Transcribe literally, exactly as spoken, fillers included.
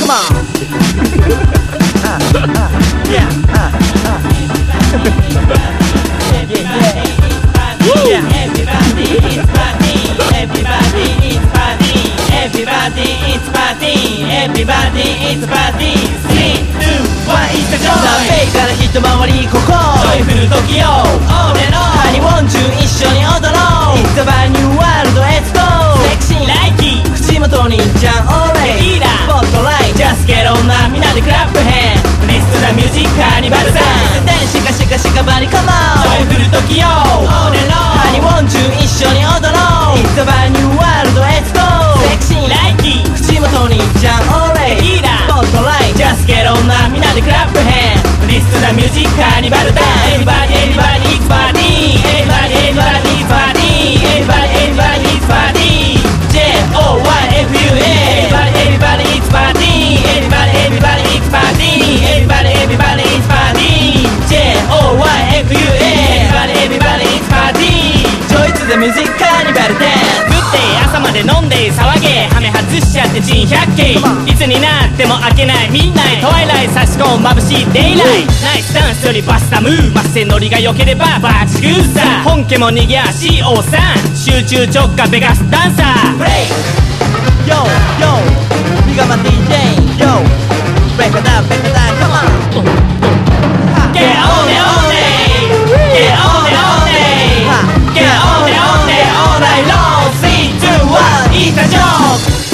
Come on. uh, uh, yeah, uh, uh. yeah, yeah. Woo. Yeah. Everybody is party. Everybody is party. Everybody is party. Everybody is party. three, two, one, it's a joy. 南米から一回りここ。ジョイフル時よ。俺のハニウォン中一緒に踊ろう。It's a brand new world, let's go. セクシーライキー。口元にじゃんオレイ。スポットライト。Just get on なみんなでクラップヘン。レストランミュージックカーニバルダンス。でシカシカシカバリカモン。ジョイフル時よ。俺のハニウォン中一緒に踊ろう。It's a brand new world, let's go. セクシーライキー。口元にじゃんオレイ。スポットライト。Just get on なみんなでクラップヘン。レストランミュージックカーニバルダンス。Everybody, everybody, it's party. Everybody, everybody, it's party. Everybody, everybody, it's party. J O Y F U A. Everybody, everybody, it's party. Everybody, everybody, it's party. Everybody, everybody, it's party. J O Y F U A. Everybody, everybody, it's party. Joy to the music carnival dance. 食って朝まで飲んで騒げ。ハメ外しちゃって珍百景。いつになっても飽きないミッナイトワイライ差し込む眩しいデイライト。ナイスダンスよりバスタムー。マッセノリが良ければバチグーさ。本家も逃げ足 シーオースリー。集中直下ベガスダンサー。 ブレイク Yo, yo, we got my ディージェー Yo, break it up, break it up